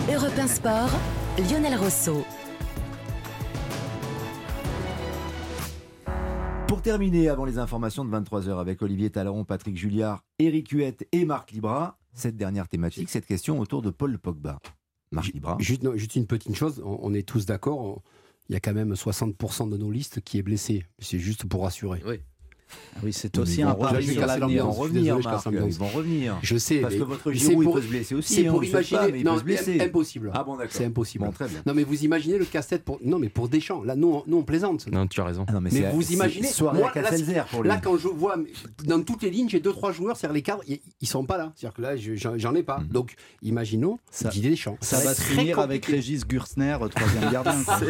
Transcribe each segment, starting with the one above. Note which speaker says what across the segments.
Speaker 1: Europe 1 Sport, Lionel Rosso.
Speaker 2: Pour terminer, avant les informations de 23h avec Olivier Talaron, Patrick Julliard, Éric Huette et Marc Libra, cette dernière thématique, cette question autour de Paul Pogba. Marc Libra.
Speaker 3: Juste une petite chose, on est tous d'accord, il y a quand même 60% de nos listes qui est blessé. C'est juste pour rassurer.
Speaker 4: Oui.
Speaker 5: Oui, c'est aussi un pari sur
Speaker 2: Ils
Speaker 5: l'avenir.
Speaker 2: vont revenir, Marc, ils vont revenir.
Speaker 3: Je sais,
Speaker 2: parce
Speaker 3: mais
Speaker 2: que votre Giroud, il peut se blesser aussi.
Speaker 3: C'est pour
Speaker 2: on le souhaite
Speaker 3: imaginer.
Speaker 2: pas, mais il peut se blesser.
Speaker 3: Impossible.
Speaker 2: Ah bon, d'accord.
Speaker 3: C'est impossible.
Speaker 2: Bon, très bien.
Speaker 3: Non, mais vous imaginez le casse-tête pour. Non, mais pour Deschamps. Là, nous, on plaisante.
Speaker 4: Non, tu as raison.
Speaker 2: Ah non,
Speaker 3: Mais
Speaker 2: c'est-
Speaker 3: vous imaginez.
Speaker 2: c'est soirée
Speaker 3: Moi,
Speaker 2: à Castellzer pour lui.
Speaker 3: là, quand je vois dans toutes les lignes, j'ai 2-3 joueurs, c'est-à-dire les cadres, ils sont pas là. C'est-à-dire que là, j'en ai pas. Donc, imaginons
Speaker 5: Ça-
Speaker 3: Didier Deschamps.
Speaker 5: Ça va se
Speaker 3: très
Speaker 5: finir avec
Speaker 3: compliqué.
Speaker 5: Régis Gursner, troisième gardien. quoi.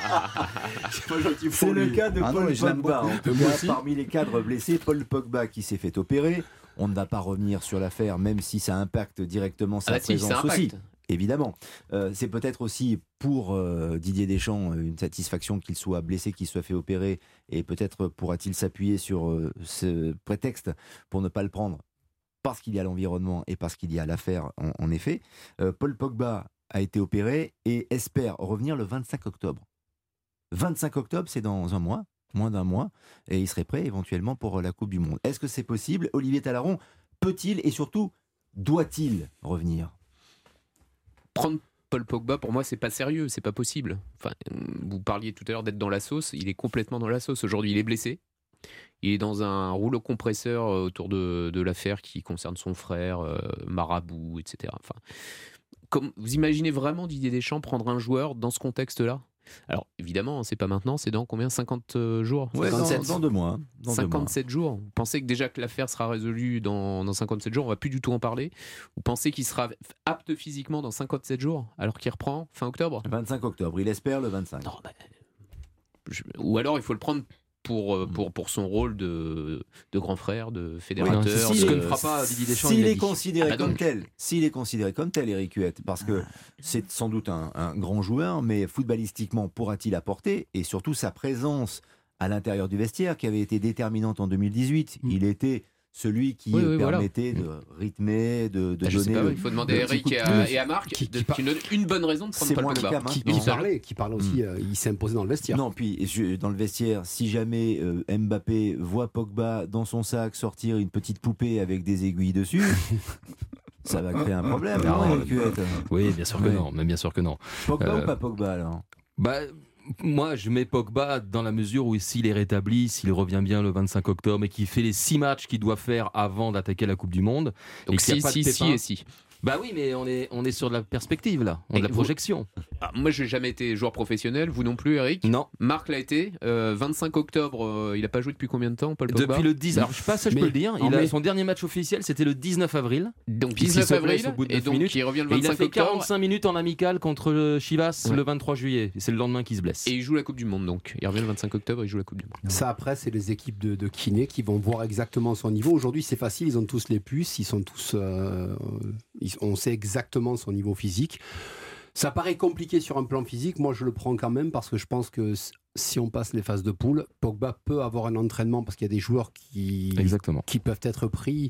Speaker 3: C'est pas gentil pour
Speaker 2: C'est le
Speaker 3: lui.
Speaker 2: cas de
Speaker 5: Ah non,
Speaker 2: Paul
Speaker 5: mais je l'aime
Speaker 2: Pogba.
Speaker 5: beaucoup.
Speaker 2: En tout
Speaker 3: Moi
Speaker 2: cas,
Speaker 3: aussi.
Speaker 2: parmi les cadres blessés, Paul Pogba qui s'est fait opérer. On ne va pas revenir sur l'affaire, même si ça impacte directement sa
Speaker 4: Si, ça
Speaker 2: présence aussi.
Speaker 4: impacte.
Speaker 2: Évidemment. C'est peut-être aussi pour Didier Deschamps une satisfaction qu'il soit blessé, qu'il soit fait opérer, et peut-être pourra-t-il s'appuyer sur ce prétexte pour ne pas le prendre, parce qu'il y a l'environnement et parce qu'il y a l'affaire en effet. Paul Pogba a été opéré et espère revenir le 25 octobre. 25 octobre, c'est dans un mois, moins d'un mois, et il serait prêt éventuellement pour la Coupe du Monde. Est-ce que c'est possible ? Olivier Talaron, peut-il et surtout doit-il revenir ?
Speaker 4: Prendre Paul Pogba, pour moi, c'est pas sérieux, c'est pas possible. Enfin, vous parliez tout à l'heure d'être dans la sauce, il est complètement dans la sauce. Aujourd'hui, il est blessé. Il est dans un rouleau compresseur autour de l'affaire qui concerne son frère, Marabout, etc. Enfin, vous imaginez vraiment Didier Deschamps prendre un joueur dans ce contexte-là ? Alors, évidemment, c'est pas maintenant, c'est dans combien ? 50 jours ?
Speaker 2: Ouais,
Speaker 3: 57.
Speaker 2: dans 2 mois. Dans
Speaker 4: 57 jours. Vous pensez que déjà que l'affaire sera résolue dans 57 jours, on va plus du tout en parler ? Vous pensez qu'il sera apte physiquement dans 57 jours, alors qu'il reprend fin octobre ?
Speaker 2: Le 25 octobre, il espère le 25.
Speaker 4: Non, ou alors il faut le prendre pour son rôle de grand frère, de fédérateur.
Speaker 2: Oui,
Speaker 4: ce que
Speaker 2: si-
Speaker 4: ne fera pas Didier Deschamps.
Speaker 2: S'il
Speaker 4: il l'a
Speaker 2: est
Speaker 4: dit.
Speaker 2: considéré
Speaker 4: Ah bah
Speaker 2: comme
Speaker 4: donc.
Speaker 2: tel, Éric Huette, parce que c'est sans doute un grand joueur, mais footballistiquement pourra-t-il apporter, et surtout sa présence à l'intérieur du vestiaire qui avait été déterminante en 2018. Il était celui qui
Speaker 4: Oui, voilà.
Speaker 2: permettait de rythmer, de
Speaker 4: Je sais
Speaker 2: donner.
Speaker 4: pas, il faut demander à
Speaker 2: le petit
Speaker 4: Eric
Speaker 2: coup de
Speaker 4: et
Speaker 2: plus.
Speaker 4: à Marc
Speaker 3: Qui
Speaker 4: qui donne une bonne raison de prendre
Speaker 2: C'est
Speaker 4: Paul
Speaker 2: moins le
Speaker 4: Pogba.
Speaker 2: cas maintenant.
Speaker 3: Qui parlait aussi, il s'est imposé dans le vestiaire.
Speaker 2: Non, puis dans le vestiaire, si jamais Mbappé voit Pogba dans son sac sortir une petite poupée avec des aiguilles dessus, ça va créer un problème.
Speaker 4: Non,
Speaker 2: non, Eric Huette
Speaker 4: Oui, bien sûr que
Speaker 2: Ouais.
Speaker 4: non, mais bien sûr que non.
Speaker 2: Pogba ou pas Pogba alors ?
Speaker 6: Bah, moi, je mets Pogba dans la mesure où s'il est rétabli, s'il revient bien le 25 octobre et qu'il fait les 6 matchs qu'il doit faire avant d'attaquer la Coupe du Monde.
Speaker 4: Donc
Speaker 6: et qu'il y a pas de pépins.
Speaker 4: si.
Speaker 6: Bah oui, mais on est sur de la perspective là,
Speaker 4: Et
Speaker 6: de la
Speaker 4: vous-
Speaker 6: projection.
Speaker 4: Moi, je n'ai jamais été joueur professionnel, vous non plus, Eric.
Speaker 6: Non.
Speaker 4: Marc l'a été. 25 octobre, il n'a pas joué depuis combien de temps, Paul Pogba ?
Speaker 6: Depuis le 10, alors je sais pas, ça je peux
Speaker 3: Mais
Speaker 6: le dire,
Speaker 3: en mai.
Speaker 6: son dernier match officiel c'était le 19 avril.
Speaker 4: Donc
Speaker 6: Puis
Speaker 4: 19
Speaker 6: s'il se blesse
Speaker 4: avril,
Speaker 6: au bout de
Speaker 4: et
Speaker 6: 9
Speaker 4: donc
Speaker 6: minutes,
Speaker 4: il revient le
Speaker 6: Et il a
Speaker 4: 25
Speaker 6: fait
Speaker 4: octobre.
Speaker 6: 45 minutes en amical contre Chivas
Speaker 4: Ouais.
Speaker 6: le 23 juillet. C'est le lendemain qu'il se blesse.
Speaker 4: Et il joue la Coupe du Monde, donc. Il revient le 25 octobre, il joue la Coupe du Monde.
Speaker 3: Ça, après, c'est les équipes de kiné qui vont voir exactement son niveau. Aujourd'hui, c'est facile, ils ont tous les puces, ils sont tous, on sait exactement son niveau physique. Ça paraît compliqué sur un plan physique. Moi, je le prends quand même parce que je pense que si on passe les phases de poule, Pogba peut avoir un entraînement parce qu'il y a des joueurs
Speaker 6: Exactement.
Speaker 3: qui peuvent être pris.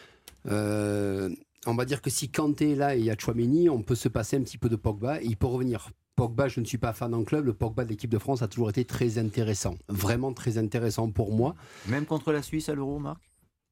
Speaker 3: On va dire que si Kanté est là et il y a Tchouaméni, on peut se passer un petit peu de Pogba et il peut revenir. Pogba, je ne suis pas fan en club. Le Pogba de l'équipe de France a toujours été très intéressant. Vraiment très intéressant pour moi.
Speaker 2: Même contre la Suisse à l'Euro, Marc ?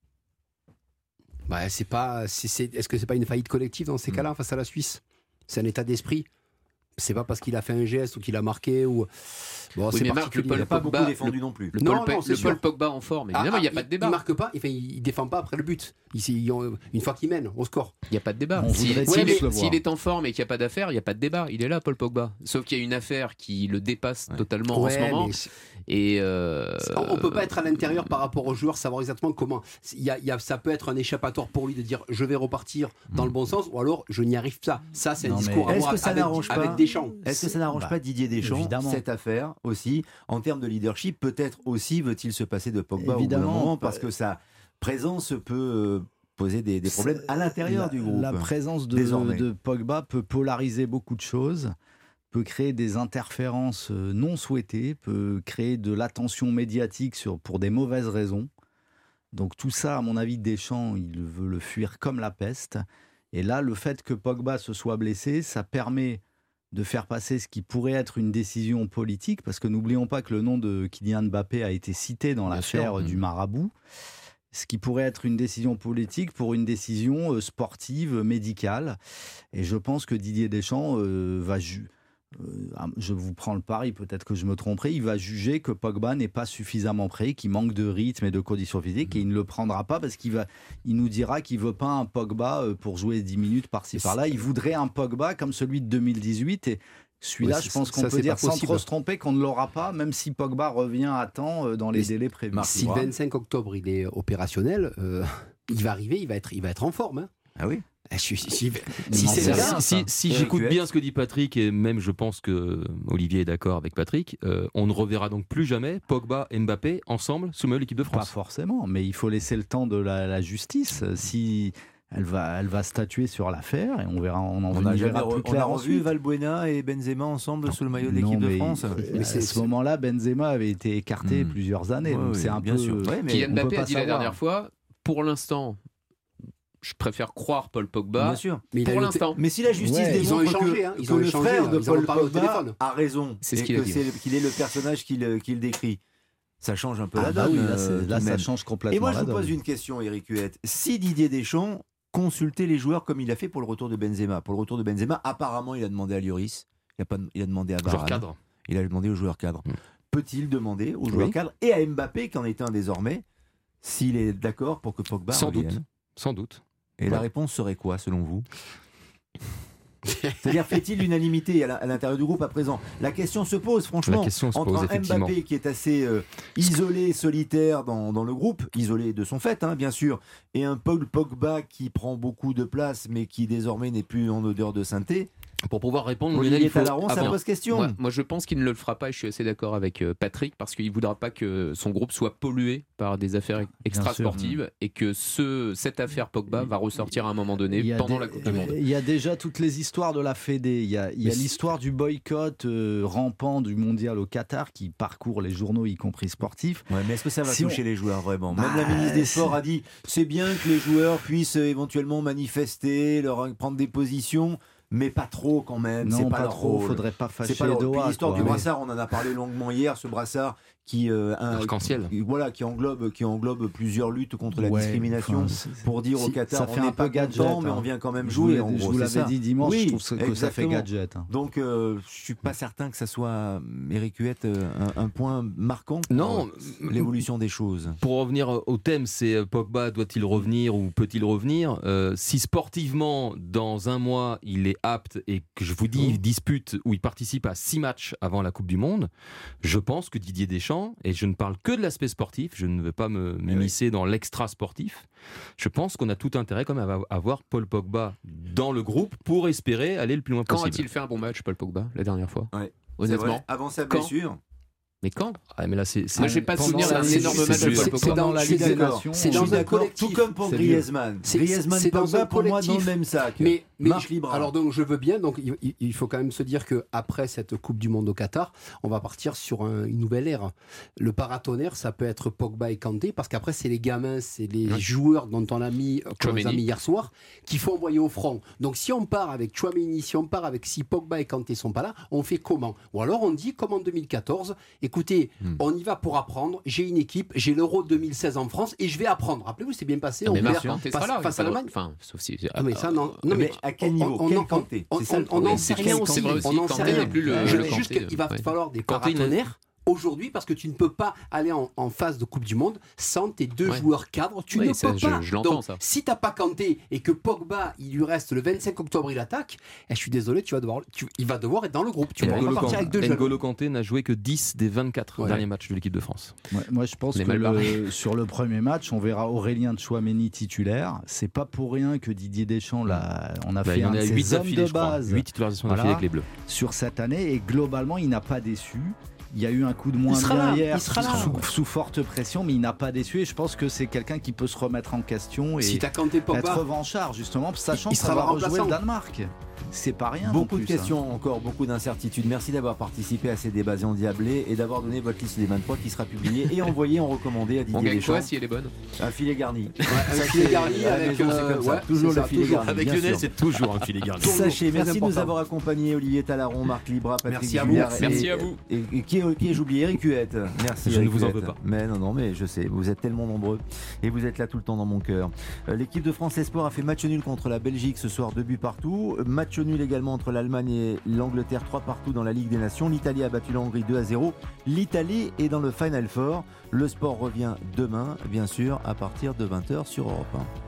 Speaker 3: Bah, est-ce que c'est pas une faillite collective dans ces cas-là face à la Suisse ? C'est un état d'esprit. C'est pas parce qu'il a fait un geste ou qu'il a marqué ou. Bon,
Speaker 4: Oui,
Speaker 3: c'est
Speaker 4: mais Marc,
Speaker 3: particulier.
Speaker 2: Il n'a pas
Speaker 4: Pogba,
Speaker 2: beaucoup défendu non plus.
Speaker 4: Le
Speaker 3: Non,
Speaker 4: Paul,
Speaker 3: non, c'est sûr.
Speaker 4: Paul Pogba en forme, évidemment, il n'y a pas de débat.
Speaker 3: Il marque pas, enfin, il défend pas après le but. Une fois qu'il mène, au score.
Speaker 4: Il n'y a pas de débat.
Speaker 5: On voudrait
Speaker 4: S'il
Speaker 5: tous le voir.
Speaker 4: est en forme et qu'il n'y a pas d'affaire, il n'y a pas de débat. Il est là, Paul Pogba. Sauf qu'il y a une affaire qui le dépasse totalement en ce moment.
Speaker 3: mais
Speaker 4: Et
Speaker 3: on peut pas être à l'intérieur par rapport aux joueurs, savoir exactement comment. Ça peut être un échappatoire pour lui de dire je vais repartir dans le bon sens, ou alors je n'y arrive pas. Ça, c'est un
Speaker 5: Non, mais
Speaker 3: discours à
Speaker 2: Est-ce
Speaker 3: avoir
Speaker 2: que ça n'arrange pas
Speaker 3: avec Deschamps.
Speaker 2: Est-ce que ça n'arrange
Speaker 5: Bah,
Speaker 2: pas Didier Deschamps,
Speaker 5: évidemment.
Speaker 2: cette affaire aussi, en termes de leadership? Peut-être aussi veut-il se passer de Pogba
Speaker 5: Évidemment.
Speaker 2: au bout d'un moment, parce que sa présence peut poser des problèmes à l'intérieur du groupe.
Speaker 5: La présence
Speaker 2: désormais.
Speaker 5: de Pogba peut polariser beaucoup de choses, peut créer des interférences non souhaitées, peut créer de l'attention médiatique pour des mauvaises raisons. Donc tout ça, à mon avis, Deschamps, il veut le fuir comme la peste. Et là, le fait que Pogba se soit blessé, ça permet de faire passer ce qui pourrait être une décision politique, parce que n'oublions pas que le nom de Kylian Mbappé a été cité dans l'affaire du marabout, ce qui pourrait être une décision politique pour une décision sportive, médicale. Et je pense que Didier Deschamps je vous prends le pari, peut-être que je me tromperai, il va juger que Pogba n'est pas suffisamment prêt, qu'il manque de rythme et de conditions physiques, et il ne le prendra pas parce il nous dira qu'il ne veut pas un Pogba pour jouer 10 minutes par-ci par-là. Il voudrait un Pogba comme celui de 2018, et celui-là, je pense qu'on peut dire sans trop se tromper qu'on ne l'aura pas, même si Pogba revient à temps dans les délais prévus.
Speaker 3: Si le 25 octobre il est opérationnel, il va arriver, il va être en forme. Hein.
Speaker 2: Ah oui.
Speaker 3: Si
Speaker 6: j'écoute bien ce que dit Patrick, et même je pense que Olivier est d'accord avec Patrick, on ne reverra donc plus jamais Pogba et Mbappé ensemble sous l'équipe de France.
Speaker 5: Pas forcément, mais il faut laisser le temps de la justice. Si elle va statuer sur l'affaire, et on verra, on en verra plus clair.
Speaker 2: On a revu Valbuena et Benzema ensemble sous le maillot de l'équipe de France.
Speaker 5: À ce moment-là, Benzema avait été écarté plusieurs années. Donc c'est un
Speaker 2: bien
Speaker 5: peu.
Speaker 2: Sûr.
Speaker 4: Kylian Mbappé a dit la dernière fois, pour l'instant, je préfère croire Paul Pogba.
Speaker 2: Bien sûr.
Speaker 4: Mais pour l'instant.
Speaker 2: Mais si la justice démontre que le frère de Paul Pogba a raison,
Speaker 4: c'est ce qu'il a dit.
Speaker 2: Qu'il est le personnage qu'il décrit, ça change un peu la donne.
Speaker 5: Oui, là ça change complètement.
Speaker 2: Et moi, je vous pose une question, Eric Huette. Si Didier Deschamps consultait les joueurs comme il a fait pour le retour de Benzema, apparemment, il a demandé à Lloris, il a demandé à Varane, il a demandé aux joueurs cadres. Peut-il demander aux joueurs cadres et à Mbappé, qui en est un désormais, s'il est d'accord pour que Pogba revienne ?
Speaker 6: Sans doute.
Speaker 2: Et la réponse serait quoi, selon vous ? C'est-à-dire, fait-il l'unanimité à l'intérieur du groupe à présent ? La question se pose, franchement, entre un Mbappé qui est assez isolé, solitaire dans le groupe, isolé de son fait, bien sûr, et un Paul Pogba qui prend beaucoup de place, mais qui désormais n'est plus en odeur de sainteté.
Speaker 6: Pour pouvoir répondre,
Speaker 2: Olivier Talaron, ça pose question.
Speaker 4: Moi, je pense qu'il ne le fera pas, et je suis assez d'accord avec Patrick, parce qu'il ne voudra pas que son groupe soit pollué par des affaires extra-sportives, et que cette affaire Pogba va ressortir à un moment donné pendant la Coupe du Monde.
Speaker 5: Il y a déjà toutes les histoires de la Fédé. Il y a l'histoire du boycott rampant du mondial au Qatar qui parcourt les journaux, y compris sportifs.
Speaker 2: Ouais, mais est-ce que ça va toucher les joueurs vraiment ? Même la ministre des Sports a dit c'est bien que les joueurs puissent éventuellement manifester, prendre des positions. Mais pas trop quand même.
Speaker 5: Non,
Speaker 2: c'est
Speaker 5: pas trop. Faudrait pas fâcher Doha.
Speaker 2: L'histoire du brassard, on en a parlé longuement hier. Ce brassard qui
Speaker 6: arc-en-ciel.
Speaker 2: Qui englobe plusieurs luttes contre la discrimination. Pour dire au Qatar, on n'est pas content, mais on vient quand même jouer.
Speaker 5: Je vous l'avais dit dimanche. Je trouve que ça fait gadget.
Speaker 2: Donc, je suis pas certain que ça soit, Eric Huette, un point marquant pour l'évolution des choses.
Speaker 6: Pour revenir au thème, c'est Pogba doit-il revenir ou peut-il revenir ? Si sportivement, dans un mois, il est apte et que je vous dis, il dispute ou il participe à 6 matchs avant la Coupe du Monde, je pense que Didier Deschamps, et je ne parle que de l'aspect sportif, je ne veux pas m'immiscer dans l'extra sportif, je pense qu'on a tout intérêt quand même à avoir Paul Pogba dans le groupe pour espérer aller le plus loin possible.
Speaker 4: Quand a-t-il fait un bon match, Paul Pogba, la dernière fois ?
Speaker 2: Honnêtement, avant sa blessure.
Speaker 4: Mais quand ?
Speaker 6: Mais là,
Speaker 4: moi, je n'ai pas de souvenir d'un énorme match de Paul Pogba.
Speaker 5: C'est dans la Ligue des Nations.
Speaker 3: C'est dans un collectif.
Speaker 2: Tout comme pour Griezmann. Griezmann, Pogba, pour moi, dans le même sac.
Speaker 3: Mais alors donc je veux bien. Donc il faut quand même se dire que après cette Coupe du Monde au Qatar, on va partir sur une nouvelle ère. Le paratonnerre, ça peut être Pogba et Kanté, parce qu'après c'est les gamins, c'est les joueurs dont on a mis hier soir, qu'il faut envoyer au front. Donc si on part avec Tchouaméni, si Pogba et Kanté sont pas là, on fait comment ? Ou alors on dit comme en 2014. Écoutez, on y va pour apprendre. J'ai une équipe, j'ai l'Euro 2016 en France et je vais apprendre. Rappelez-vous, c'est bien passé.
Speaker 4: On perd face à l'Allemagne. Enfin, sauf si.
Speaker 3: Mais ça, non. Mais
Speaker 2: à quel niveau ? Quel Kanté ?
Speaker 3: On n'en sait rien aussi.
Speaker 4: C'est vrai aussi.
Speaker 3: On n'en sait rien.
Speaker 4: Je
Speaker 3: dis juste qu'il va falloir des paratonnerres aujourd'hui, parce que tu ne peux pas aller en phase de Coupe du Monde sans tes deux joueurs cadres. Tu ne peux pas.
Speaker 4: Je l'entends,
Speaker 3: donc,
Speaker 4: ça.
Speaker 3: si tu n'as pas Kanté et que Pogba, il lui reste le 25 octobre, il attaque, je suis désolé, il va devoir être dans le groupe. Tu vas pas partir avec deux jeunes.
Speaker 6: N'Golo Kanté n'a joué que 10 des 24 derniers matchs de l'équipe de France.
Speaker 5: Moi, je pense que sur le premier match, on verra Aurélien Tchouaméni titulaire. C'est pas pour rien que Didier Deschamps, on a fait un de ses hommes de base.
Speaker 6: 8 titularisations d'affilée avec les Bleus.
Speaker 5: Sur cette année, et globalement, il n'a pas déçu. Il y a eu un coup de moins bien hier sous forte pression, mais il n'a pas déçu, et je pense que c'est quelqu'un qui peut se remettre en question et
Speaker 3: si t'as Kanté, Pogba,
Speaker 5: être revanchard, justement, sachant qu'il va rejouer le Danemark. C'est pas rien.
Speaker 2: Beaucoup
Speaker 5: non
Speaker 2: de
Speaker 5: plus,
Speaker 2: questions encore, beaucoup d'incertitudes. Merci d'avoir participé à ces débats endiablés et d'avoir donné votre liste des 23 qui sera publiée et envoyée en recommandé à
Speaker 4: On
Speaker 2: Didier
Speaker 4: gagne
Speaker 2: Deschamps.
Speaker 4: quoi si elle est bonne?
Speaker 2: Un filet garni.
Speaker 3: Un filet garni
Speaker 2: à la
Speaker 3: avec
Speaker 2: maison, c'est comme ça.
Speaker 3: ouais,
Speaker 2: Toujours
Speaker 3: c'est
Speaker 2: le
Speaker 3: ça,
Speaker 2: filet
Speaker 3: toujours.
Speaker 2: garni.
Speaker 6: Avec
Speaker 2: bien
Speaker 6: Lionel,
Speaker 2: sûr.
Speaker 6: c'est toujours un filet garni.
Speaker 2: Sachez,
Speaker 3: Très
Speaker 2: merci de nous
Speaker 3: important.
Speaker 2: avoir accompagnés, Olivier Talaron, Marc Libra, Patrick
Speaker 3: Merci à vous.
Speaker 2: Guyard
Speaker 4: Merci
Speaker 2: et-
Speaker 4: à vous.
Speaker 2: Et qui ai-je oublié? Eric Huette. Merci.
Speaker 6: Je ne
Speaker 2: Eric
Speaker 6: vous en
Speaker 2: Huette.
Speaker 6: veux pas.
Speaker 2: Mais non, mais je sais, vous êtes tellement nombreux et vous êtes là tout le temps dans mon cœur. L'équipe de France Espoir a fait match nul contre la Belgique ce soir, 2 buts partout. Match nul également entre l'Allemagne et l'Angleterre, 3 partout dans la Ligue des Nations. L'Italie a battu la Hongrie 2-0. L'Italie est dans le Final Four. Le sport revient demain, bien sûr, à partir de 20h sur Europe 1.